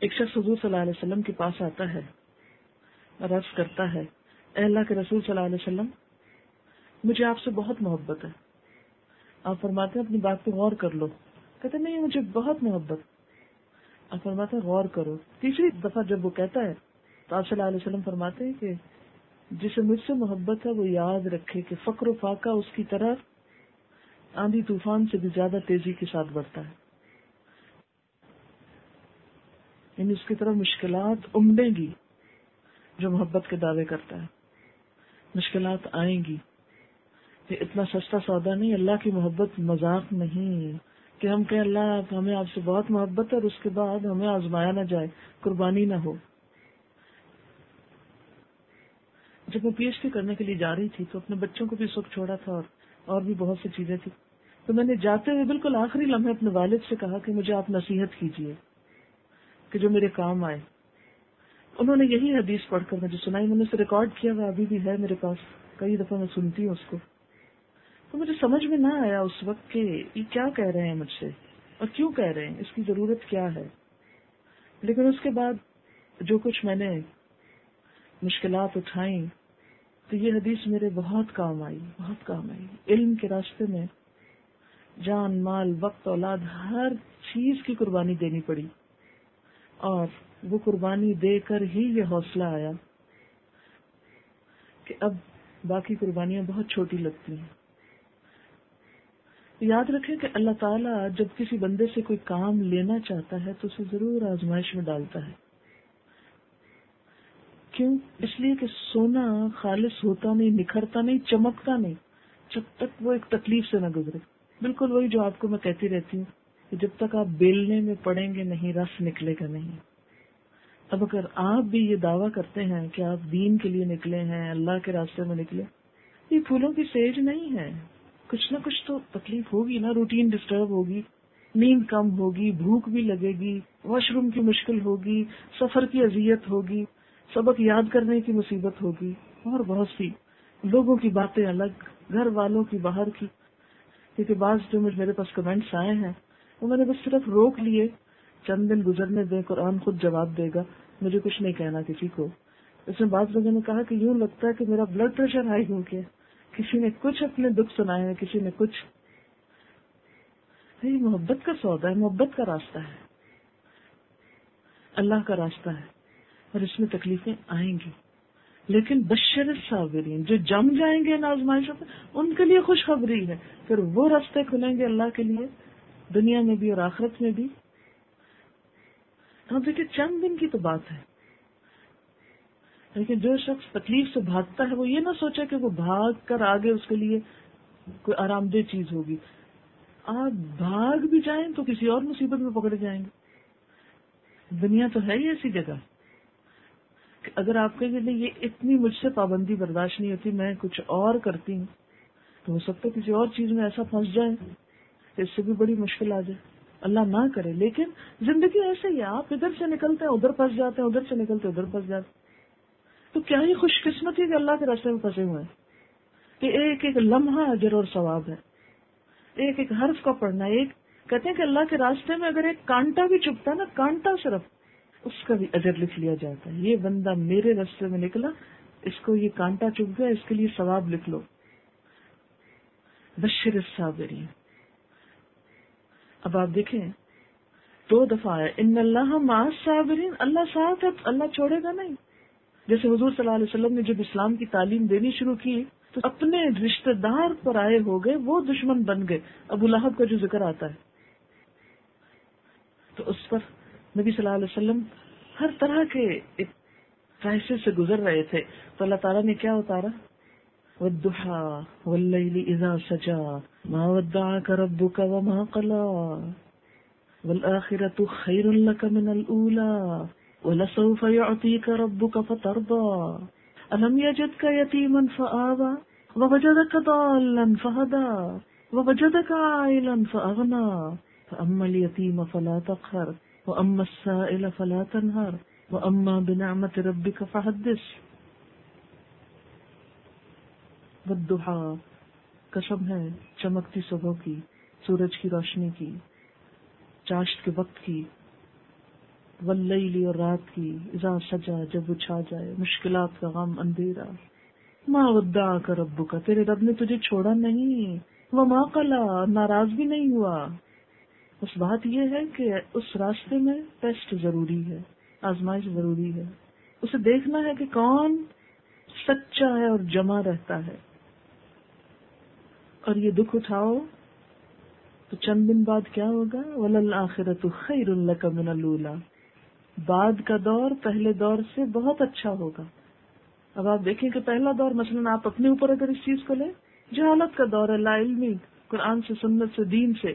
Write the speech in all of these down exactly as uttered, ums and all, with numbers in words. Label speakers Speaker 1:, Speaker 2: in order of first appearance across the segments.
Speaker 1: ایک شخص حضور صلی اللہ علیہ وسلم کے پاس آتا ہے اور عرض کرتا ہے اے اللہ کے رسول صلی اللہ علیہ وسلم مجھے آپ سے بہت محبت ہے. آپ فرماتے ہیں اپنی بات پہ غور کر لو. کہتے نہیں مجھے بہت محبت. آپ فرماتے ہیں غور کرو. تیسری دفعہ جب وہ کہتا ہے تو آپ صلی اللہ علیہ وسلم فرماتے ہیں کہ جسے مجھ سے محبت ہے وہ یاد رکھے کہ فقر و فاقہ اس کی طرف آندھی طوفان سے بھی زیادہ تیزی کے ساتھ بڑھتا ہے. یعنی اس کی طرف مشکلات امڑیں گی جو محبت کے دعوے کرتا ہے. مشکلات آئیں گی. یہ اتنا سستا سودا نہیں. اللہ کی محبت مذاق نہیں کہ ہم کہیں اللہ ہمیں آپ سے بہت محبت ہے اور اس کے بعد ہمیں آزمایا نہ جائے, قربانی نہ ہو. جب میں پی ایچ ڈی کرنے کے لیے جا رہی تھی تو اپنے بچوں کو بھی اس وقت چھوڑا تھا اور اور بھی بہت سی چیزیں تھی, تو میں نے جاتے ہوئے بالکل آخری لمحے اپنے والد سے کہا کہ مجھے آپ نصیحت کیجیے کہ جو میرے کام آئے. انہوں نے یہی حدیث پڑھ کر مجھے سنائی. میں نے اسے ریکارڈ کیا ہوا ابھی بھی ہے میرے پاس, کئی دفعہ میں سنتی ہوں اس کو. تو مجھے سمجھ میں نہ آیا اس وقت کہ یہ کیا کہہ رہے ہیں مجھ سے اور کیوں کہہ رہے ہیں, اس کی ضرورت کیا ہے. لیکن اس کے بعد جو کچھ میں نے مشکلات اٹھائیں تو یہ حدیث میرے بہت کام آئی, بہت کام آئی. علم کے راستے میں جان مال وقت اولاد ہر چیز کی قربانی دینی پڑی, اور وہ قربانی دے کر ہی یہ حوصلہ آیا کہ اب باقی قربانیاں بہت چھوٹی لگتی ہیں. یاد رکھیں کہ اللہ تعالیٰ جب کسی بندے سے کوئی کام لینا چاہتا ہے تو اسے ضرور آزمائش میں ڈالتا ہے. کیوں؟ اس لیے کہ سونا خالص ہوتا نہیں, نکھرتا نہیں, چمکتا نہیں جب تک وہ ایک تکلیف سے نہ گزرے. بالکل وہی جو آپ کو میں کہتی رہتی ہوں کہ جب تک آپ بیلنے میں پڑیں گے نہیں رس نکلے گا نہیں. اب اگر آپ بھی یہ دعویٰ کرتے ہیں کہ آپ دین کے لیے نکلے ہیں, اللہ کے راستے میں نکلے, یہ پھولوں کی سیج نہیں ہے. کچھ نہ کچھ تو تکلیف ہوگی نا. روٹین ڈسٹرب ہوگی, نیند کم ہوگی, بھوک بھی لگے گی, واش روم کی مشکل ہوگی, سفر کی اذیت ہوگی, سبق یاد کرنے کی مصیبت ہوگی, اور بہت سی لوگوں کی باتیں الگ, گھر والوں کی باہر کی. کیونکہ بعض جو مجھے میرے پاس کمنٹس آئے ہیں وہ میں نے بس صرف روک لیے, چند دن گزرنے دیں, قرآن خود جواب دے گا, مجھے کچھ نہیں کہنا کسی کو. اس میں بعض لوگوں نے کہا کہ یوں لگتا ہے کہ میرا بلڈ پریشر ہائی ہو گیا, کسی نے کچھ اپنے دکھ سنائے ہیں, کسی نے کچھ. یہ محبت کا سودا ہے, محبت کا راستہ ہے, اللہ کا راستہ ہے, اور اس میں تکلیفیں آئیں گی. لیکن بشر الصابرین, جو جم جائیں گے ان آزمائشوں پہ ان کے لیے خوشخبری ہے. پھر وہ راستے کھلیں گے اللہ کے لیے دنیا میں بھی اور آخرت میں بھی. ہاں دیکھیے چند دن کی تو بات ہے, لیکن جو شخص تکلیف سے بھاگتا ہے وہ یہ نہ سوچے کہ وہ بھاگ کر آگے اس کے لیے کوئی آرام دہ چیز ہوگی. آپ بھاگ بھی جائیں تو کسی اور مصیبت میں پکڑے جائیں گے. دنیا تو ہے ہی ایسی جگہ کہ اگر آپ کے لیے یہ اتنی مجھ سے پابندی برداشت نہیں ہوتی, میں کچھ اور کرتی ہوں, تو ہو سکتا ہے کسی اور چیز میں ایسا پھنس جائے کہ اس سے بھی بڑی مشکل آ جائے. اللہ نہ کرے. لیکن زندگی ایسے ہی, آپ ادھر سے نکلتے ہیں ادھر پھنس جاتے ہیں, ادھر سے نکلتے ادھر پھنس جاتے ہیں. تو کیا ہی خوش قسمتی ہے کہ اللہ کے راستے میں پھنسے ہوئے ہیں کہ ایک ایک لمحہ اجر اور ثواب ہے, ایک ایک حرف کا پڑھنا. ایک کہتے ہیں کہ اللہ کے راستے میں اگر ایک کانٹا بھی چبھتا ہے نا, کانٹا صرف, اس کا بھی اجر لکھ لیا جاتا ہے. یہ بندہ میرے راستے میں نکلا, اس کو یہ کانٹا چبھ گیا, اس کے لیے ثواب لکھ لو. بشر الصابرین. اب آپ دیکھیں دو دفعہ ہے ان اللہ مع الصابرین, اللہ ساتھ ہے, اللہ چھوڑے گا نہیں. جیسے حضور صلی اللہ علیہ وسلم نے جب اسلام کی تعلیم دینی شروع کی تو اپنے رشتہ دار پر آئے ہو گئے, وہ دشمن بن گئے. ابو لہب کا جو ذکر آتا ہے تو اس پر نبی صلی اللہ علیہ وسلم ہر طرح کے ایک فیصلے سے گزر رہے تھے, تو اللہ تعالیٰ نے کیا اتارا, والضحى واللیل اذا سجا ما ودعك ربك وما قلى والآخرة خیر لك من الأولى وَلَسَوْفَ يُعْطِيكَ رَبُّكَ فَتَرْضَى أَلَمْ يَجِدْكَ يَتِيمًا فَآوَى وَوَجَدَكَ ضَالًّا فَهَدَى وَوَجَدَكَ عَائِلًا فَأَغْنَى فَأَمَّا الْيَتِيمَ فَلَا تَقْهَرْ وَأَمَّا السَّائِلَ فَلَا تَنْهَرْ وَأَمَّا بِنِعْمَةِ رَبِّكَ فَحَدِّثْ. وَالضُّحَى, قسم ہے چمکتی صبح کی, سورج کی روشنی کی, چاشت کے وقت کی. واللیل اور رات کی، اذا سجا جب وہ چھا جائے، مشکلات کا غم اندھیرا، ما ودعک ربک تیرے رب نے تجھے چھوڑا نہیں، وما قلا ناراض بھی نہیں ہوا. بس بات یہ ہے کہ اس راستے میں ٹیسٹ ضروری ہے، آزمائش ضروری ہے. اسے دیکھنا ہے کہ کون سچا ہے اور جمع رہتا ہے. اور یہ دکھ اٹھاؤ تو چند دن بعد کیا ہوگا؟ وَلَلْآخِرَةُ خَيْرٌ لَكَ مِنَ الْأُولَىٰ، بعد کا دور پہلے دور سے بہت اچھا ہوگا. اب آپ دیکھیں کہ پہلا دور مثلا آپ اپنے اوپر اگر اس چیز کو لیں، جہالت کا دور ہے، لا علمی، قرآن سے، سنت سے، دین سے،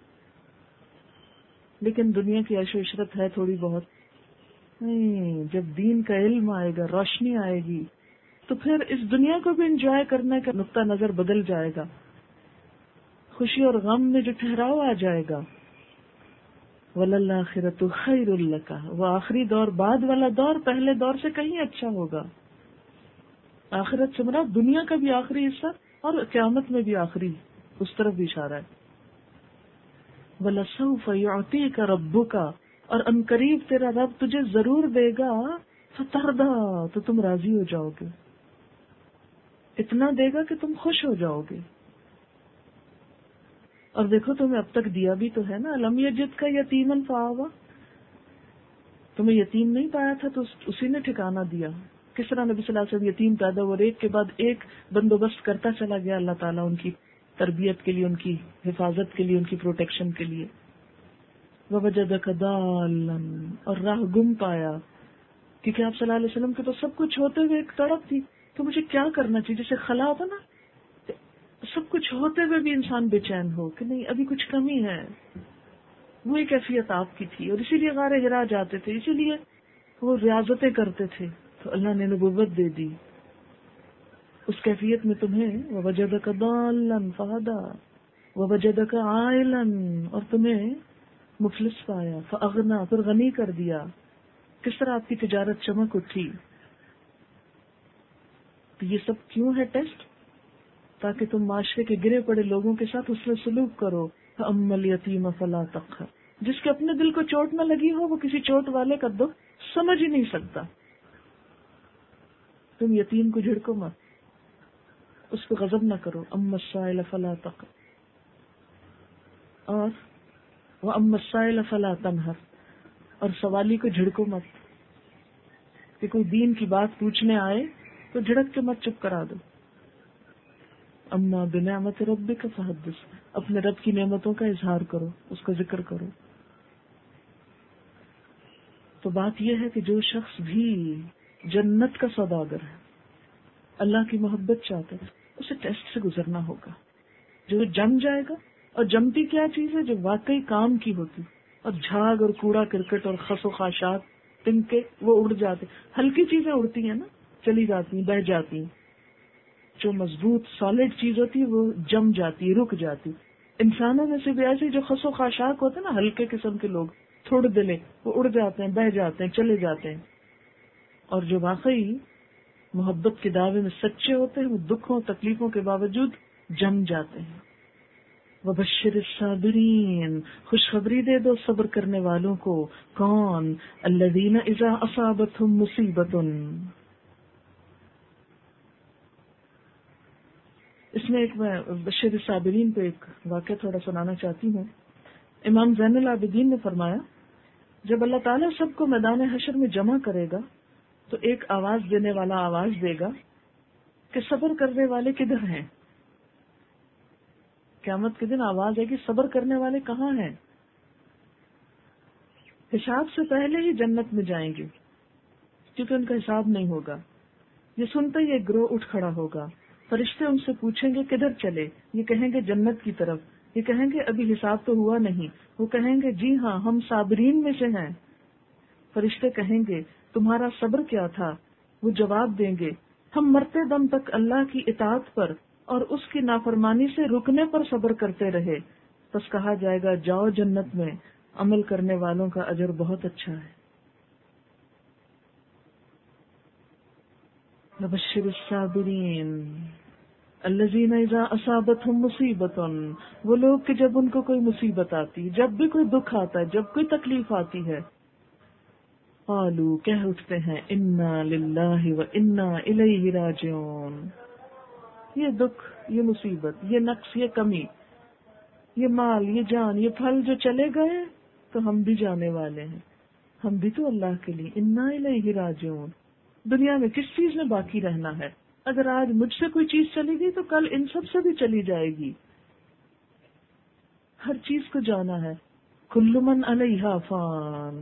Speaker 1: لیکن دنیا کی عیش و عشرت ہے تھوڑی بہت. نہیں، جب دین کا علم آئے گا، روشنی آئے گی، تو پھر اس دنیا کو بھی انجوائے کرنے کا نقطہ نظر بدل جائے گا. خوشی اور غم میں جو ٹھہراؤ آ جائے گا. وَلَلْآخِرَةُ خَيْرٌ لَكَ، وہ آخری دور، بعد والا دور پہلے دور سے کہیں اچھا ہوگا. آخرت سے مراد دنیا کا بھی آخری حصہ اور قیامت میں بھی آخری، اس طرف بھی اشارہ ہے. وَلَسَوْفَ يُعْطِيكَ رَبُّكَ، اور ان قریب تیرا رب تجھے ضرور دے گا، فَتَرْضَىٰ، تو تم راضی ہو جاؤ گے، اتنا دے گا کہ تم خوش ہو جاؤ گے. اور دیکھو تمہیں اب تک دیا بھی تو ہے نا. الم یجدک یتیما فآویٰ، تمہیں یتیم نہیں پایا تھا تو اسی نے ٹھکانہ دیا. کس طرح نبی صلی اللہ علیہ وسلم یتیم پیدا ہوئے اور ایک کے بعد ایک بندوبست کرتا چلا گیا اللہ تعالیٰ ان کی تربیت کے لیے، ان کی حفاظت کے لیے، ان کی پروٹیکشن کے لیے. ووجدک ضالا، اور راہ گم پایا، کیونکہ آپ صلی اللہ علیہ وسلم کے تو سب کچھ ہوتے ہوئے ایک تڑپ تھی کہ مجھے کیا کرنا چاہیے. جیسے خلا ہوتا نا، سب کچھ ہوتے ہوئے بھی انسان بے چین ہو کہ نہیں ابھی کچھ کمی ہے. وہی کیفیت آپ کی تھی، اور اسی لیے غار حرا جاتے تھے، اسی لیے وہ ریاضتیں کرتے تھے، تو اللہ نے نبوت دے دی. اس کیفیت میں تمہیں ووجدک ضالا فہدی ووجدک عائلا، اور تمہیں مفلس پایا، فاغنی، پھر غنی کر دیا. کس طرح آپ کی تجارت چمک اٹھی. تو یہ سب کیوں ہے ٹیسٹ؟ تاکہ تم معاشرے کے گرے پڑے لوگوں کے ساتھ حسن سلوک کرو. فَأَمَّا الْيَتِيمَ فَلَا تَقْهَرْ، جس کے اپنے دل کو چوٹ نہ لگی ہو وہ کسی چوٹ والے کا دکھ سمجھ ہی نہیں سکتا. تم یتیم کو جھڑکو مت، اس پہ غضب نہ کرو. أَمَّا السَّائِلَ فَلَا تَقْهَرْ، اور وَأَمَّا السَّائِلَ فَلَا تَنْهَرْ، اور سوالی کو جھڑکو مت. کہ کوئی دین کی بات پوچھنے آئے تو جھڑک کے مت، چپ کرا دو. اما بنعمت ربک فحدث، اپنے رب کی نعمتوں کا اظہار کرو، اس کا ذکر کرو. تو بات یہ ہے کہ جو شخص بھی جنت کا سوداگر ہے، اللہ کی محبت چاہتا ہے، اسے ٹیسٹ سے گزرنا ہوگا. جو جم جائے گا، اور جمتی کیا چیز ہے جو واقعی کام کی ہوتی، اور جھاگ اور کوڑا کرکٹ اور خس و خاشات تنکے وہ اڑ جاتے. ہلکی چیزیں اڑتی ہیں نا، چلی جاتی ہیں، بہ جاتی ہیں. جو مضبوط سالڈ چیز ہوتی ہے وہ جم جاتی، رک جاتی. انسانوں میں سے بھی ایسے جو خس و خاشاک ہوتے ہیں نا، ہلکے قسم کے لوگ، تھوڑ دلے، وہ اڑ جاتے ہیں، بہ جاتے ہیں، چلے جاتے ہیں. اور جو واقعی محبت کے دعوے میں سچے ہوتے ہیں وہ دکھوں تکلیفوں کے باوجود جم جاتے ہیں. وبشر الصابرین، خوشخبری دے دو صبر کرنے والوں کو. کون؟ الذین اذا اصابتهم مصیبۃ. اس میں ایک میں بشر الصابرین پہ ایک واقعہ تھوڑا سنانا چاہتی ہوں. امام زین العابدین نے فرمایا جب اللہ تعالیٰ سب کو میدان حشر میں جمع کرے گا تو ایک آواز دینے والا آواز دے گا کہ صبر کرنے والے کدھر ہیں. قیامت کے دن آواز ہے کہ صبر کرنے والے کہاں ہیں. حساب سے پہلے ہی جنت میں جائیں گے کیونکہ ان کا حساب نہیں ہوگا. یہ سنتے ہی ایک گروہ اٹھ کھڑا ہوگا. فرشتے ان سے پوچھیں گے کدھر چلے؟ یہ کہیں گے جنت کی طرف. یہ کہیں گے ابھی حساب تو ہوا نہیں. وہ کہیں گے جی ہاں ہم صابرین میں سے ہیں. فرشتے کہیں گے تمہارا صبر کیا تھا؟ وہ جواب دیں گے ہم مرتے دم تک اللہ کی اطاعت پر اور اس کی نافرمانی سے رکنے پر صبر کرتے رہے. بس کہا جائے گا جاؤ جنت میں، عمل کرنے والوں کا اجر بہت اچھا ہے. وبشر الصابرین الذین اذا اصابتهم مصیبۃ، وہ لوگ کہ جب ان کو کوئی مصیبت آتی، جب بھی کوئی دکھ آتا ہے، جب کوئی تکلیف آتی ہے، قالوا کہہ اٹھتے ہیں انا للہ و انا الیہ راجعون. یہ دکھ، یہ مصیبت، یہ نقص، یہ کمی، یہ مال، یہ جان، یہ پھل جو چلے گئے تو ہم بھی جانے والے ہیں، ہم بھی تو اللہ کے لیے انا الیہ راجعون. دنیا میں کس چیز میں باقی رہنا ہے؟ اگر آج مجھ سے کوئی چیز چلی گئی تو کل ان سب سے بھی چلی جائے گی. ہر چیز کو جانا ہے. کل من علیہا فان.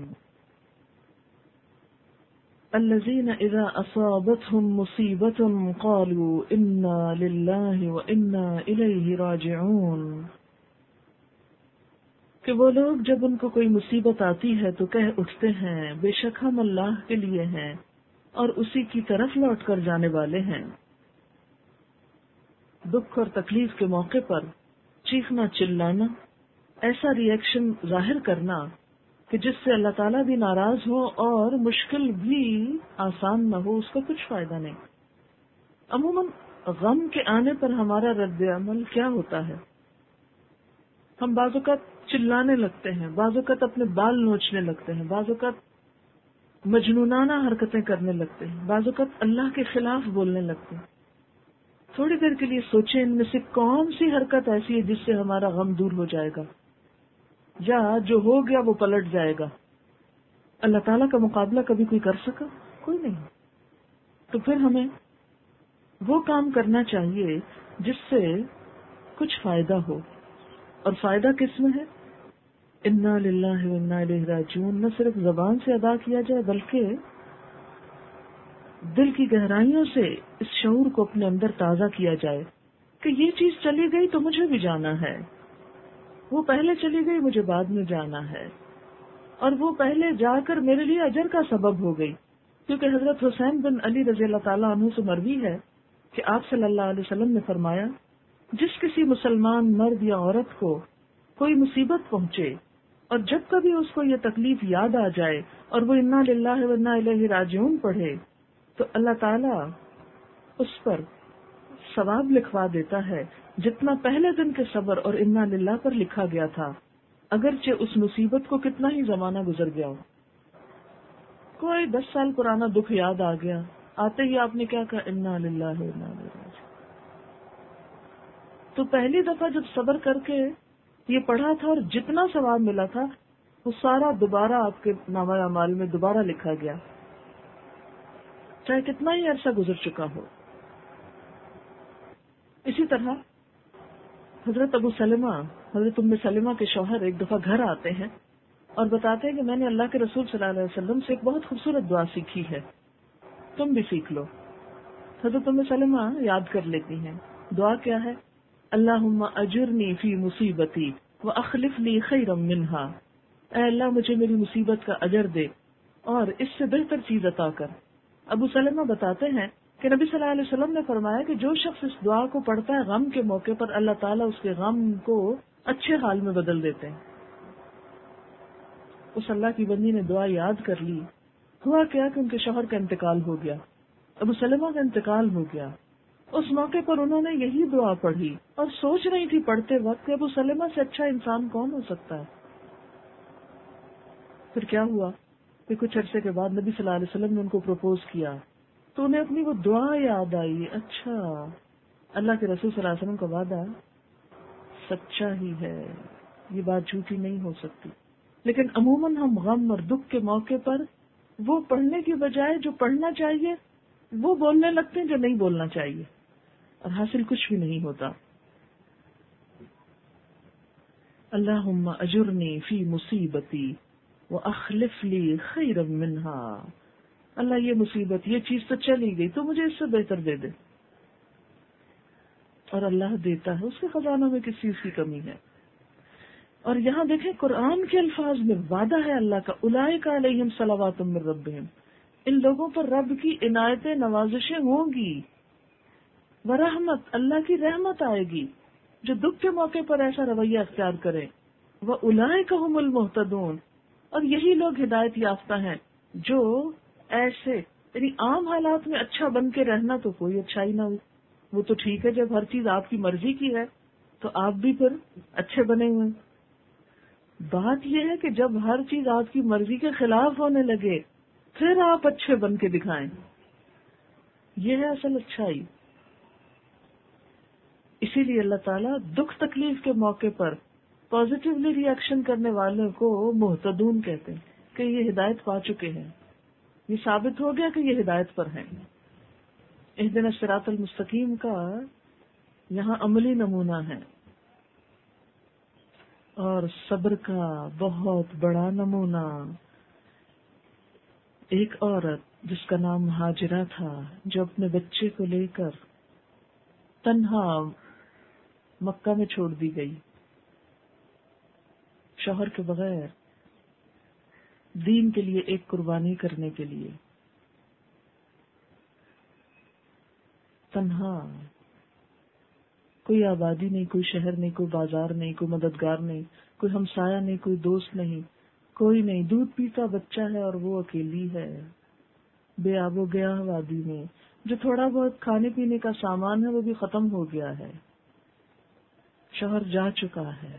Speaker 1: الذین اذا اصابتهم مصیبت قالوا انا للہ و انا الیہ راجعون. کہ وہ لوگ جب ان کو کوئی مصیبت آتی ہے تو کہہ اٹھتے ہیں بے شک ہم اللہ کے لیے ہیں اور اسی کی طرف لوٹ کر جانے والے ہیں. دکھ اور تکلیف کے موقع پر چیخنا چلانا، ایسا ری ایکشن ظاہر کرنا کہ جس سے اللہ تعالیٰ بھی ناراض ہو اور مشکل بھی آسان نہ ہو، اس کا کچھ فائدہ نہیں. عموماً غم کے آنے پر ہمارا رد عمل کیا ہوتا ہے؟ ہم بعض اوقات چلانے لگتے ہیں، بعض اوقات اپنے بال نوچنے لگتے ہیں، بعض اوقات مجنونانہ حرکتیں کرنے لگتے ہیں، بعض اوقات اللہ کے خلاف بولنے لگتے ہیں. تھوڑی دیر کے لیے سوچیں ان میں سے کون سی حرکت ایسی ہے جس سے ہمارا غم دور ہو جائے گا، یا جو ہو گیا وہ پلٹ جائے گا. اللہ تعالیٰ کا مقابلہ کبھی کوئی کر سکا؟ کوئی نہیں. تو پھر ہمیں وہ کام کرنا چاہیے جس سے کچھ فائدہ ہو. اور فائدہ کس میں ہے؟ انا للہ و انا الیہ راجعون نہ صرف زبان سے ادا کیا جائے بلکہ دل کی گہرائیوں سے اس شعور کو اپنے اندر تازہ کیا جائے کہ یہ چیز چلی گئی تو مجھے بھی جانا ہے، وہ پہلے چلی گئی مجھے بعد میں جانا ہے، اور وہ پہلے جا کر میرے لیے اجر کا سبب ہو گئی. کیونکہ حضرت حسین بن علی رضی اللہ تعالیٰ عنہ سے مروی ہے کہ آپ صلی اللہ علیہ وسلم نے فرمایا، جس کسی مسلمان مرد یا عورت کو کوئی مصیبت پہنچے اور جب کبھی اس کو یہ تکلیف یاد آ جائے اور وہ انا للہ و انا الیہ راجعون پڑھے تو اللہ تعالیٰ اس پر ثواب لکھوا دیتا ہے جتنا پہلے دن کے صبر اور انا للہ پر لکھا گیا تھا، اگرچہ اس مصیبت کو کتنا ہی زمانہ گزر گیا ہو. کوئی دس سال پرانا دکھ یاد آ گیا، آتے ہی آپ نے کیا کہا، انا للہ و انا الیہ راجعون. تو پہلی دفعہ جب صبر کر کے یہ پڑھا تھا اور جتنا ثواب ملا تھا وہ سارا دوبارہ آپ کے نامہ اعمال میں دوبارہ لکھا گیا، چاہے کتنا ہی عرصہ گزر چکا ہو. اسی طرح حضرت ابو سلمہ حضرت ام سلمہ کے شوہر ایک دفعہ گھر آتے ہیں اور بتاتے ہیں کہ میں نے اللہ کے رسول صلی اللہ علیہ وسلم سے ایک بہت خوبصورت دعا سیکھی ہے، تم بھی سیکھ لو. حضرت ام سلمہ یاد کر لیتی ہیں. دعا کیا ہے؟ اللہم اجرنی فی مصیبتی واخلف لی خیرا منہا. اے اللہ مجھے میری مصیبت کا اجر دے اور اس سے بہتر چیز عطا کر. ابو سلمہ بتاتے ہیں کہ نبی صلی اللہ علیہ وسلم نے فرمایا کہ جو شخص اس دعا کو پڑھتا ہے غم کے موقع پر اللہ تعالیٰ اس کے غم کو اچھے حال میں بدل دیتے ہیں. اس اللہ کی بندی نے دعا یاد کر لی. ہوا کیا کہ ان کے شوہر کا انتقال ہو گیا، ابو سلمہ کا انتقال ہو گیا. اس موقع پر انہوں نے یہی دعا پڑھی اور سوچ رہی تھی پڑھتے وقت کہ ابو سلمہ سے اچھا انسان کون ہو سکتا ہے. پھر کیا ہوا کہ کچھ عرصے کے بعد نبی صلی اللہ علیہ وسلم نے ان کو پروپوز کیا تو انہیں اپنی وہ دعا یاد آئی. اچھا اللہ کے رسول صلی اللہ علیہ وسلم کا وعدہ سچا ہی ہے، یہ بات جھوٹی نہیں ہو سکتی. لیکن عموماً ہم غم اور دکھ کے موقع پر وہ پڑھنے کی بجائے جو پڑھنا چاہیے وہ بولنے لگتے ہیں جو نہیں بولنا چاہیے، اور حاصل کچھ بھی نہیں ہوتا. اللہم اجرنی فی مصیبتی واخلف لی خیرا منہا. اللہ یہ مصیبت، یہ چیز تو چلی گئی تو مجھے اس سے بہتر دے دے. اور اللہ دیتا ہے، اس کے خزانوں میں کس چیز کی کمی ہے. اور یہاں دیکھیں قرآن کے الفاظ میں وعدہ ہے اللہ کا، اولئک علیہم صلوات من ربہم، ان لوگوں پر رب کی عنایتیں نوازشیں ہوں گی، ورحمت اللہ کی رحمت آئے گی جو دکھ کے موقع پر ایسا رویہ اختیار کرے. وَأُولَئِكَ هُمُ الْمُهْتَدُونَ، اور یہی لوگ ہدایت یافتہ ہیں جو ایسے یعنی عام حالات میں اچھا بن کے رہنا تو کوئی اچھائی نہ ہوئی، وہ تو ٹھیک ہے جب ہر چیز آپ کی مرضی کی ہے تو آپ بھی پھر اچھے بنے ہوئے. بات یہ ہے کہ جب ہر چیز آپ کی مرضی کے خلاف ہونے لگے پھر آپ اچھے بن کے دکھائیں. یہ ہے اصل اچھائی. اسی لیے اللہ تعالیٰ دکھ تکلیف کے موقع پر پازیٹیولی ری ایکشن کرنے والوں کو محتدون کہتے ہیں کہ یہ ہدایت پا چکے ہیں. یہ ثابت ہو گیا کہ یہ ہدایت پر ہیں. اہدنا الصراط المستقیم کا یہاں عملی نمونہ ہے، اور صبر کا بہت بڑا نمونہ. ایک عورت جس کا نام ہاجرہ تھا، جو اپنے بچے کو لے کر تنہا مکہ میں چھوڑ دی گئی، شوہر کے بغیر، دین کے لیے ایک قربانی کرنے کے لیے. تنہا، کوئی آبادی نہیں، کوئی شہر نہیں، کوئی بازار نہیں، کوئی مددگار نہیں، کوئی ہمسایہ نہیں، کوئی دوست نہیں، کوئی نہیں. دودھ پیتا بچہ ہے اور وہ اکیلی ہے، بے آب و گیا وادی میں. جو تھوڑا بہت کھانے پینے کا سامان ہے وہ بھی ختم ہو گیا ہے. شوہر جا چکا ہے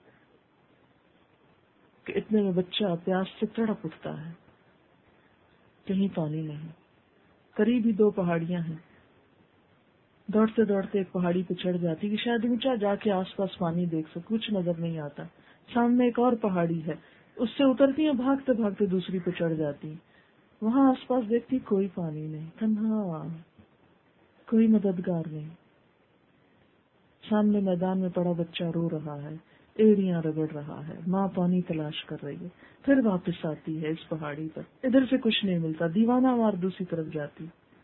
Speaker 1: کہ اتنے میں بچہ پیاس سے تڑپ اٹھتا ہے. کہیں پانی نہیں. قریب ہی دو پہاڑیاں ہیں. دوڑتے دوڑتے ایک پہاڑی پہ چڑھ جاتی کہ شاید اونچا جا کے آس پاس پانی دیکھ سکے. کچھ نظر نہیں آتا. سامنے ایک اور پہاڑی ہے، اس سے اترتی ہیں، بھاگتے بھاگتے دوسری پہ چڑھ جاتی. وہاں آس پاس دیکھتی کوئی پانی نہیں، تنہا، کوئی مددگار نہیں. سامنے میدان میں پڑا بچہ رو رہا ہے، ایڑیاں رگڑ رہا ہے. ماں پانی تلاش کر رہی ہے. پھر واپس آتی ہے اس پہاڑی پر. ادھر سے کچھ نہیں ملتا. دیوانہ وار دوسری طرف جاتی.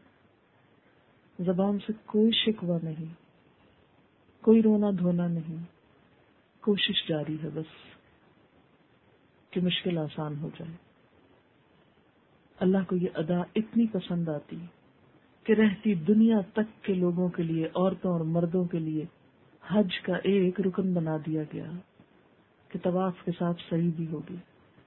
Speaker 1: زبان سے کوئی شکوہ نہیں، کوئی رونا دھونا نہیں. کوشش جاری ہے بس کہ مشکل آسان ہو جائے. اللہ کو یہ ادا اتنی پسند آتی کہ رہتی دنیا تک کے لوگوں کے لیے، عورتوں اور مردوں کے لیے حج کا ایک رکن بنا دیا گیا کہ طواف کے ساتھ صحیح بھی ہوگی.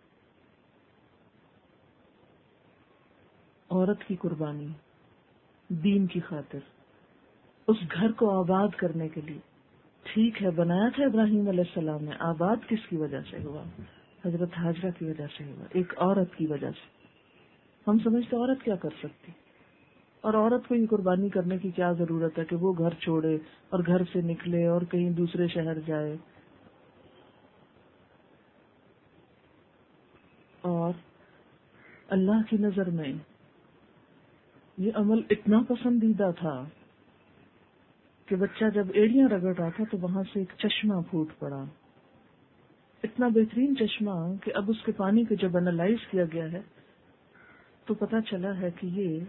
Speaker 1: عورت کی قربانی دین کی خاطر، اس گھر کو آباد کرنے کے لیے. ٹھیک ہے، بنایا تھا ابراہیم علیہ السلام نے، آباد کس کی وجہ سے ہوا؟ حضرت ہاجرہ کی وجہ سے ہوا، ایک عورت کی وجہ سے. ہم سمجھتے عورت کیا کر سکتی، اور عورت کو یہ قربانی کرنے کی کیا ضرورت ہے کہ وہ گھر چھوڑے اور گھر سے نکلے اور کہیں دوسرے شہر جائے. اور اللہ کی نظر میں یہ عمل اتنا پسندیدہ تھا کہ بچہ جب ایڑیاں رگڑ رہا تھا تو وہاں سے ایک چشمہ پھوٹ پڑا. اتنا بہترین چشمہ کہ اب اس کے پانی کو جب انالائز کیا گیا ہے تو پتا چلا ہے کہ یہ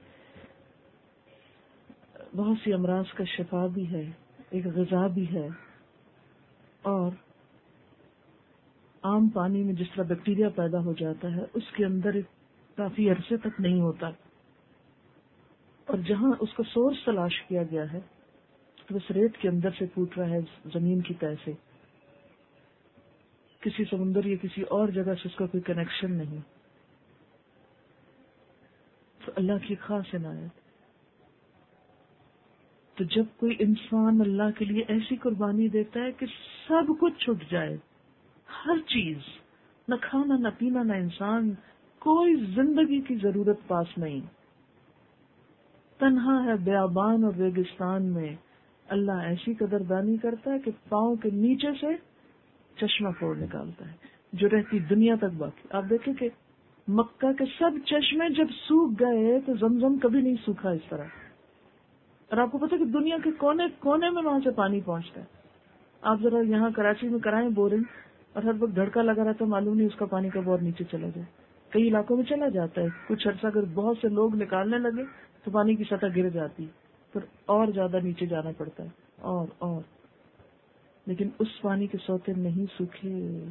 Speaker 1: بہت سی امراض کا شفا بھی ہے، ایک غذا بھی ہے. اور عام پانی میں جس طرح بیکٹیریا پیدا ہو جاتا ہے، اس کے اندر کافی عرصے تک نہیں ہوتا. اور جہاں اس کا سورس تلاش کیا گیا ہے تو اس ریت کے اندر سے پھوٹ رہا ہے، زمین کی تہہ سے، کسی سمندر یا کسی اور جگہ سے اس کا کوئی کنیکشن نہیں. تو اللہ کی خاص عنایت. تو جب کوئی انسان اللہ کے لیے ایسی قربانی دیتا ہے کہ سب کچھ چھٹ جائے، ہر چیز، نہ کھانا نہ پینا نہ انسان، کوئی زندگی کی ضرورت پاس نہیں، تنہا ہے بیابان اور ریگستان میں، اللہ ایسی قدردانی کرتا ہے کہ پاؤں کے نیچے سے چشمہ پھوڑ نکالتا ہے جو رہتی دنیا تک باقی. آپ دیکھیں کہ مکہ کے سب چشمے جب سوکھ گئے تو زمزم کبھی نہیں سوکھا اس طرح. اور آپ کو پتا کہ دنیا کے کونے کونے میں وہاں سے پانی پہنچتا ہے. آپ ذرا یہاں کراچی میں کرائیں بورنگ، اور ہر وقت دھڑکا لگا رہتا ہے، معلوم نہیں اس کا پانی کب اور نیچے چلا جائے. کئی علاقوں میں چلا جاتا ہے، کچھ عرصہ اگر بہت سے لوگ نکالنے لگے تو پانی کی سطح گر جاتی، پھر اور زیادہ نیچے جانا پڑتا ہے. اور اور لیکن اس پانی کے سوتے نہیں سوکھے.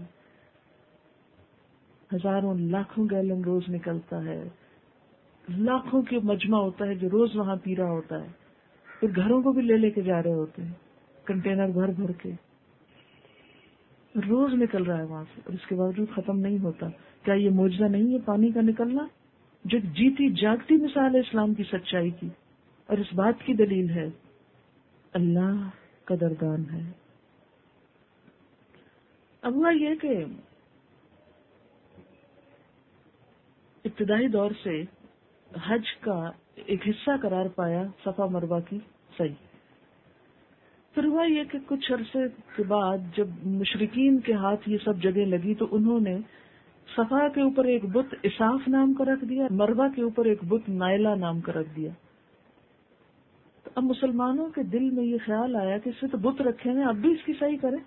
Speaker 1: ہزاروں لاکھوں گیلن روز نکلتا ہے، لاکھوں کے مجمع ہوتا ہے جو روز وہاں پی رہا ہوتا ہے. پھر گھروں کو بھی لے لے کے جا رہے ہوتے ہیں، کنٹینر بھر بھر کے روز نکل رہا ہے وہاں سے، اور اس کے باوجود ختم نہیں ہوتا. کیا یہ معجزہ نہیں ہے پانی کا نکلنا، جو جیتی جاگتی مثال ہے اسلام کی سچائی کی؟ اور اس بات کی دلیل ہے اللہ قدردان ہے. اب ہوا یہ کہ ابتدائی دور سے حج کا ایک حصہ قرار پایا صفا مروہ کی صحیح. پھر ہوا یہ کہ کچھ عرصے کے بعد جب مشرکین کے ہاتھ یہ سب جگہ لگی تو انہوں نے صفا کے اوپر ایک بت اساف نام کا رکھ دیا، مروہ کے اوپر ایک بت نائلہ نام کا رکھ دیا. تو اب مسلمانوں کے دل میں یہ خیال آیا کہ اس سے تو بت رکھے ہیں، اب بھی اس کی صحیح کریں.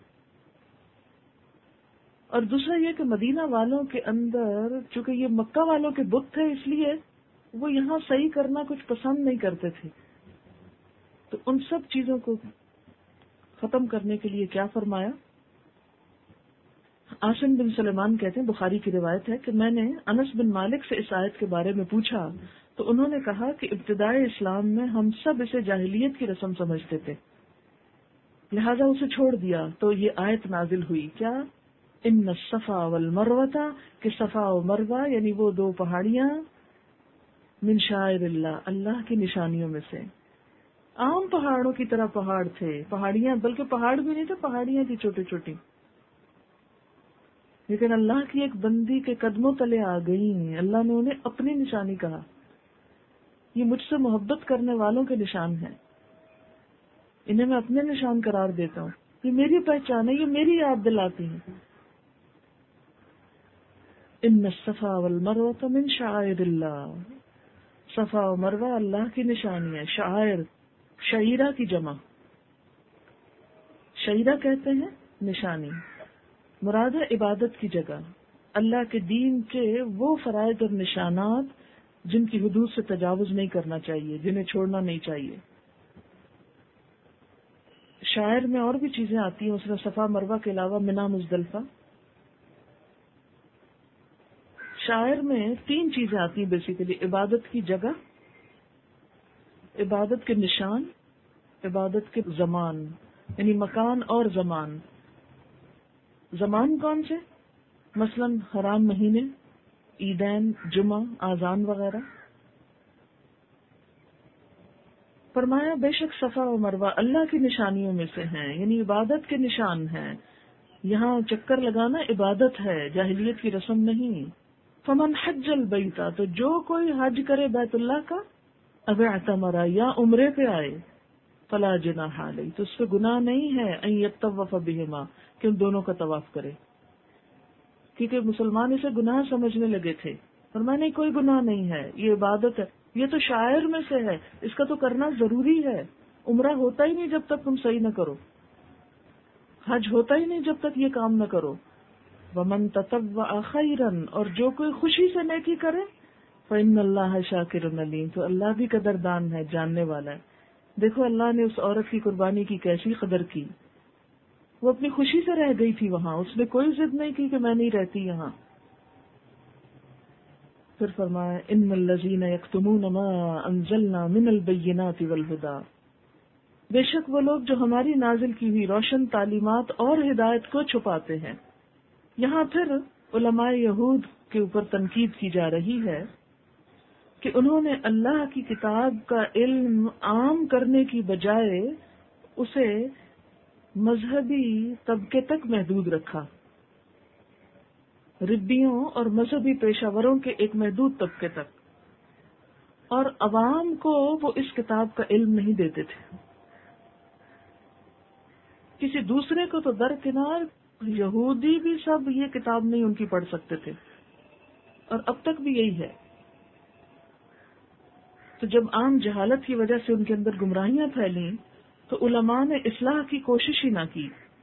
Speaker 1: اور دوسرا یہ کہ مدینہ والوں کے اندر چونکہ یہ مکہ والوں کے بت تھے، اس لیے وہ یہاں صحیح کرنا کچھ پسند نہیں کرتے تھے. تو ان سب چیزوں کو ختم کرنے کے لیے کیا فرمایا؟ عاصم بن سلیمان کہتے ہیں، بخاری کی روایت ہے کہ میں نے انس بن مالک سے اس آیت کے بارے میں پوچھا تو انہوں نے کہا کہ ابتدائی اسلام میں ہم سب اسے جاہلیت کی رسم سمجھتے تھے، لہذا اسے چھوڑ دیا تو یہ آیت نازل ہوئی. کیا؟ ان الصفا والمروہ، کہ صفا و مروہ یعنی وہ دو پہاڑیاں، من شعائر اللہ، اللہ کی نشانیوں میں سے. عام پہاڑوں کی طرح پہاڑ تھے، پہاڑیاں بلکہ پہاڑ بھی نہیں تھے، پہاڑیاں تھی چھوٹی چھوٹی، لیکن اللہ کی ایک بندی کے قدموں تلے آ گئی. اللہ نے انہیں اپنی نشانی کہا. یہ مجھ سے محبت کرنے والوں کے نشان ہیں، انہیں میں اپنے نشان قرار دیتا ہوں. یہ میری پہچان ہے، یہ میری یاد دلاتی ہیں. ان الصفا والمروہ من شعائر اللہ، صفا و مروہ اللہ کی نشانی ہے. شعائر شعیرہ کی جمع، شعیرہ کہتے ہیں نشانی. مراد ہے عبادت کی جگہ، اللہ کے دین کے وہ فرائض اور نشانات جن کی حدود سے تجاوز نہیں کرنا چاہیے، جنہیں چھوڑنا نہیں چاہیے. شاعر میں اور بھی چیزیں آتی ہیں، اس میں صفا مروہ کے علاوہ منا مزدلفہ. شاعر میں تین چیزیں آتی ہیں بیسیکلی: عبادت کی جگہ، عبادت کے نشان، عبادت کے زمان یعنی مکان اور زمان. زمان کون سے؟ مثلا حرام مہینے، عیدین، جمعہ، آذان وغیرہ. فرمایا بے شک صفا و مروہ اللہ کی نشانیوں میں سے ہیں، یعنی عبادت کے نشان ہیں. یہاں چکر لگانا عبادت ہے، جاہلیت کی رسم نہیں. فمن حج البیت، تو جو کوئی حج کرے بیت اللہ کا، او اعتمر یا عمرے پہ آئے، فلا جناح علیہ، تو اس پہ گناہ نہیں ہے، ان یطوف بہما، کہ ان دونوں کا طواف کرے. کیونکہ مسلمان اسے گناہ سمجھنے لگے تھے، فرمایا نہیں کوئی گناہ نہیں ہے، یہ عبادت ہے، یہ تو شاعر میں سے ہے، اس کا تو کرنا ضروری ہے. عمرہ ہوتا ہی نہیں جب تک تم صحیح نہ کرو، حج ہوتا ہی نہیں جب تک یہ کام نہ کرو. ومن تطوع خیرا، اور جو کوئی خوشی سے نیکی کرے، فإن اللہ شاکر علیم، تو اللہ بھی قدردان ہے، جاننے والا ہے. دیکھو اللہ نے اس عورت کی قربانی کی کیسی قدر کی، وہ اپنی خوشی سے رہ گئی تھی وہاں، اس نے کوئی ضد نہیں کی کہ میں نہیں رہتی یہاں. پھر فرمایا ان الذین یکتمون ما انزلنا من البینات والہدی، بے شک وہ لوگ جو ہماری نازل کی ہوئی روشن تعلیمات اور ہدایت کو چھپاتے ہیں. یہاں پھر علماء یہود کے اوپر تنقید کی جا رہی ہے کہ انہوں نے اللہ کی کتاب کا علم عام کرنے کی بجائے اسے مذہبی طبقے تک محدود رکھا، ربیوں اور مذہبی پیشہ وروں کے ایک محدود طبقے تک، اور عوام کو وہ اس کتاب کا علم نہیں دیتے تھے. کسی دوسرے کو تو درکنار، یہودی بھی سب یہ کتاب نہیں ان کی پڑھ سکتے تھے، اور اب تک بھی یہی ہے. تو جب عام جہالت کی وجہ سے ان کے اندر گمراہیاں پھیلیں تو علماء نے اصلاح کی کوشش ہی نہ کی.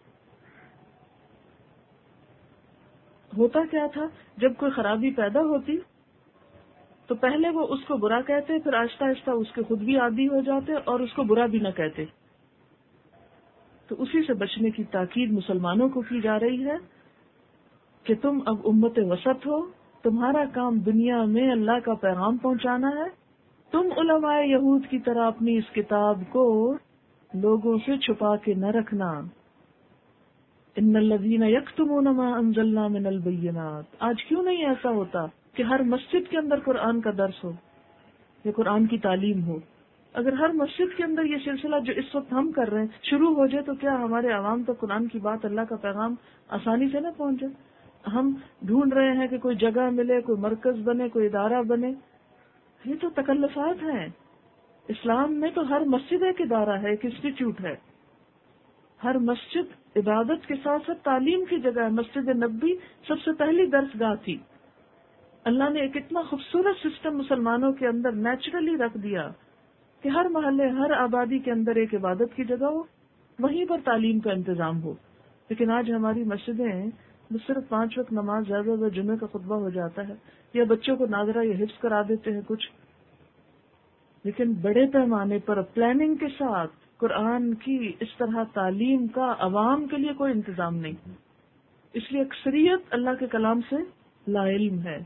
Speaker 1: ہوتا کیا تھا، جب کوئی خرابی پیدا ہوتی تو پہلے وہ اس کو برا کہتے، پھر آہستہ آہستہ اس کے خود بھی عادی ہو جاتے اور اس کو برا بھی نہ کہتے. تو اسی سے بچنے کی تاکید مسلمانوں کو کی جا رہی ہے کہ تم اب امت وسط ہو، تمہارا کام دنیا میں اللہ کا پیغام پہنچانا ہے. تم علماء یہود کی طرح اپنی اس کتاب کو لوگوں سے چھپا کے نہ رکھنا. ان الذین یکتمون ما انزلنا من البینات. آج کیوں نہیں ایسا ہوتا کہ ہر مسجد کے اندر قرآن کا درس ہو یا قرآن کی تعلیم ہو؟ اگر ہر مسجد کے اندر یہ سلسلہ جو اس وقت ہم کر رہے ہیں شروع ہو جائے تو کیا ہمارے عوام تک قرآن کی بات، اللہ کا پیغام آسانی سے نہ پہنچ جائے؟ ہم ڈھونڈ رہے ہیں کہ کوئی جگہ ملے، کوئی مرکز بنے، کوئی ادارہ بنے. یہ تو تکلفات ہیں. اسلام میں تو ہر مسجد ایک ادارہ ہے، ایک انسٹیٹیوٹ ہے. ہر مسجد عبادت کے ساتھ ساتھ تعلیم کی جگہ ہے. مسجد نبوی سب سے پہلی درس گاہ تھی. اللہ نے ایک اتنا خوبصورت سسٹم مسلمانوں کے اندر نیچرلی رکھ دیا کہ ہر محلے، ہر آبادی کے اندر ایک عبادت کی جگہ ہو، وہیں پر تعلیم کا انتظام ہو. لیکن آج ہماری مسجدیں صرف پانچ وقت نماز، زیادہ زیادہ جمعے کا خطبہ ہو جاتا ہے، یا بچوں کو ناظرہ یا حفظ کرا دیتے ہیں کچھ. لیکن بڑے پیمانے پر پلاننگ کے ساتھ قرآن کی اس طرح تعلیم کا عوام کے لیے کوئی انتظام نہیں. اس لیے اکثریت اللہ کے کلام سے لا علم ہے.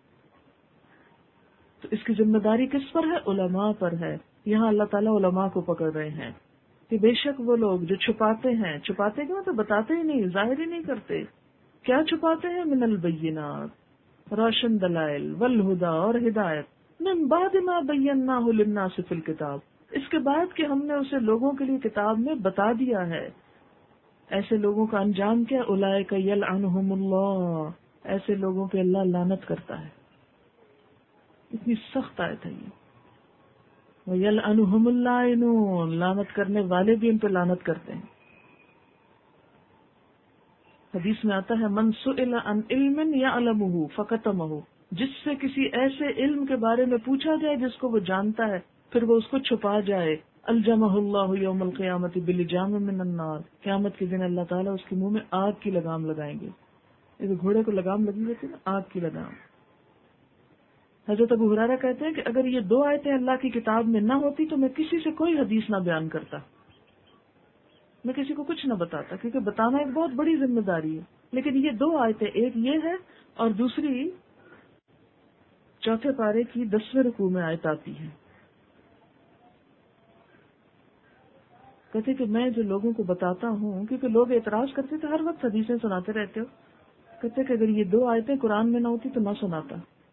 Speaker 1: تو اس کی ذمہ داری کس پر ہے؟ علماء پر ہے. یہاں اللہ تعالیٰ علماء کو پکڑ رہے ہیں کہ بے شک وہ لوگ جو چھپاتے ہیں، چھپاتے کیوں؟ تو بتاتے ہی نہیں، ظاہر ہی نہیں کرتے. کیا چھپاتے ہیں؟ من البینات، روشن دلائل، والہدا، اور ہدایت، من بعد ما بیناہ للناس فی الکتاب، اس کے بعد کہ ہم نے اسے لوگوں کے لیے کتاب میں بتا دیا ہے. ایسے لوگوں کا انجام کیا؟ اولئک یلعنہم اللہ، ایسے لوگوں پہ اللہ لعنت کرتا ہے. اتنی سخت آیت ہے یہ. وَيَلْعَنُهُمُ اللَّاعِنُونَ، لعنت کرنے والے بھی ان پہ لعنت کرتے ہیں. حدیث میں آتا ہے من سئل عن علم يعلمه فكتمه، جس سے کسی ایسے علم کے بارے میں پوچھا جائے جس کو وہ جانتا ہے پھر وہ اس کو چھپا جائے، الجمہ اللہ یوم القیامت بلجام من النار، قیامت کے دن اللہ تعالیٰ اس کے منہ میں آگ کی لگام لگائیں گے. ایک گھوڑے کو لگام لگی ہوتی ہے نا، آگ کی لگام. حضرت ابو ہریرہ کہتے ہیں کہ اگر یہ دو آیتیں اللہ کی کتاب میں نہ ہوتی تو میں کسی سے کوئی حدیث نہ بیان کرتا، میں کسی کو کچھ نہ بتاتا، کیونکہ بتانا ایک بہت بڑی ذمہ داری ہے. لیکن یہ دو آیتیں، ایک یہ ہے اور دوسری چوتھے پارے کی دسویں رکوع میں آیت آتی ہے. کہتے کہ میں جو لوگوں کو بتاتا ہوں، کیونکہ لوگ اعتراض کرتے تھے ہر وقت حدیثیں سناتے رہتے ہو، کہتے کہ اگر یہ دو آیتیں قرآن میں نہ ہوتی تو نہ سناتا.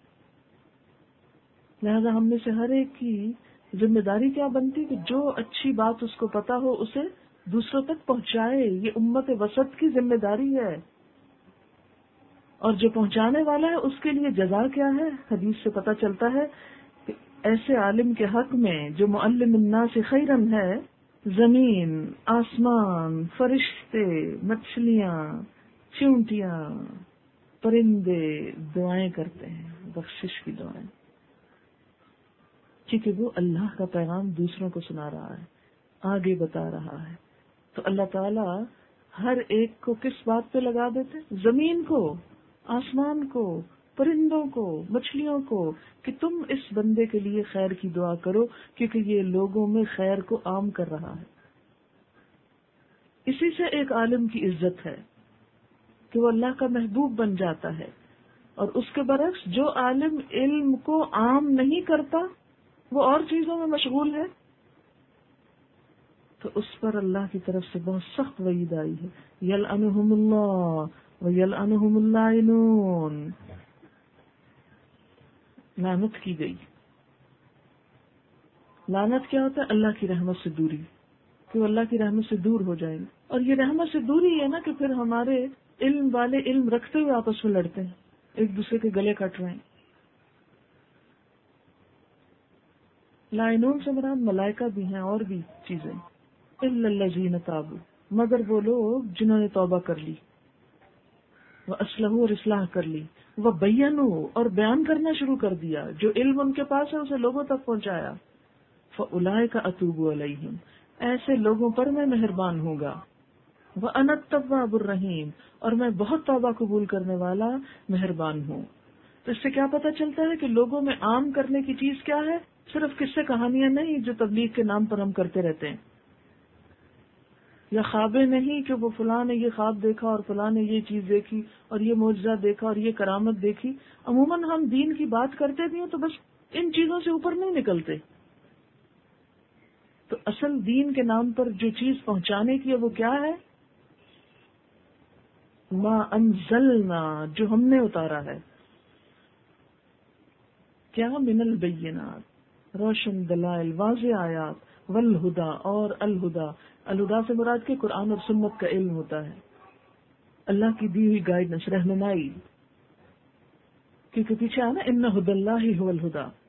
Speaker 1: لہذا ہم میں سے ہر ایک کی ذمہ داری کیا بنتی کہ جو اچھی بات اس کو پتا ہو اسے دوسروں تک پہنچائے. یہ امت وسط کی ذمہ داری ہے. اور جو پہنچانے والا ہے اس کے لیے جزا کیا ہے؟ حدیث سے پتہ چلتا ہے کہ ایسے عالم کے حق میں جو معلم الناس خیرن ہے، زمین، آسمان، فرشتے، مچھلیاں، چونٹیاں، پرندے دعائیں کرتے ہیں، بخشش کی دعائیں، کیونکہ وہ اللہ کا پیغام دوسروں کو سنا رہا ہے، آگے بتا رہا ہے. تو اللہ تعالیٰ ہر ایک کو کس بات پہ لگا دیتے؟ زمین کو، آسمان کو، پرندوں کو، مچھلیوں کو، کہ تم اس بندے کے لیے خیر کی دعا کرو کیونکہ یہ لوگوں میں خیر کو عام کر رہا ہے. اسی سے ایک عالم کی عزت ہے کہ وہ اللہ کا محبوب بن جاتا ہے. اور اس کے برعکس جو عالم علم کو عام نہیں کرتا، وہ اور چیزوں میں مشغول ہے، تو اس پر اللہ کی طرف سے بہت سخت وعید آئی ہے. یلعنہم اللہ ویلعنہم اللاعنون، لعنت کی گئی. لعنت کیا ہوتا ہے؟ اللہ کی رحمت سے دوری، کہ وہ اللہ کی رحمت سے دور ہو جائیں گے. اور یہ رحمت سے دوری ہے نا کہ پھر ہمارے علم والے علم رکھتے ہوئے آپس میں لڑتے ہیں، ایک دوسرے کے گلے کٹ رہے ہیں. لائنون سے مراد ملائکہ بھی ہیں اور بھی چیزیں. الا الذین تابوا، مگر وہ لوگ جنہوں نے توبہ کر لی، وہ اصلحوا، اور اصلاح کر لی، وہ بینوا، اور بیان کرنا شروع کر دیا، جو علم ان کے پاس ہے اسے لوگوں تک پہنچایا. فاولئک اتوب علیہم، ایسے لوگوں پر میں مہربان ہوں گا. وَأَنَا التَّوَّابُ الرَّحِيمُ، اور میں بہت توبہ قبول کرنے والا مہربان ہوں. تو اس سے کیا پتہ چلتا ہے کہ لوگوں میں عام کرنے کی چیز کیا ہے؟ صرف قصے کہانیاں نہیں جو تبلیغ کے نام پر ہم کرتے رہتے ہیں، یا خوابیں نہیں کہ وہ فلاں نے یہ خواب دیکھا اور فلاں نے یہ چیز دیکھی اور یہ معجزہ دیکھا اور یہ کرامت دیکھی. عموماً ہم دین کی بات کرتے بھی ہیں تو بس ان چیزوں سے اوپر نہیں نکلتے. تو اصل دین کے نام پر جو چیز پہنچانے کی ہے وہ کیا ہے؟ ما انزلنا، جو ہم نے اتارا ہے. کیا؟ من البینات، روشن دلائل، واضح آیات، والہدا، اور الہدا. الہدا سے مراد کے قرآن اور سنت کا علم ہوتا ہے. اللہ کی دی ہوئی گائیڈنس، رہنمائی، کیونکہ پیچھے آنا ان ہدی اللہ ہی هو الہدا،